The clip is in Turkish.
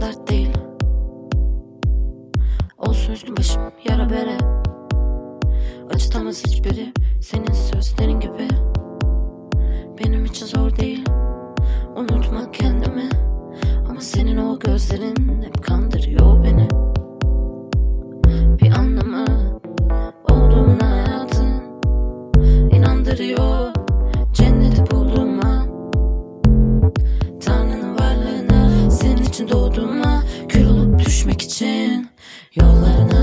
dert değil. Olsun üstüm başım yara bere, acıtamaz hiçbiri senin sözlerin gibi. Benim için zor değil unutmak kendimi, ama senin o gözlerin hep kandırıyor beni. Bir anlamı olduğuna hayatın inandırıyor, cenneti bulduğuma, Tanrı'nın varlığına, senin için doğduğuma, kül olup düşmek için yollarına.